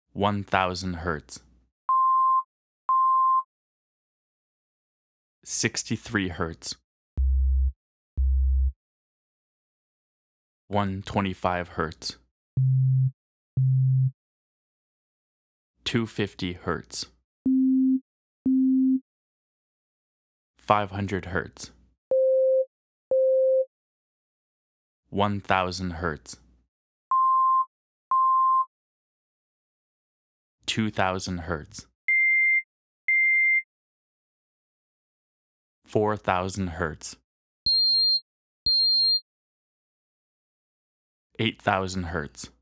1000 hertz, 63 hertz, 125 hertz, 250 hertz, 500 hertz, 1000 hertz, 2000 hertz, 4000 hertz, 8000 hertz,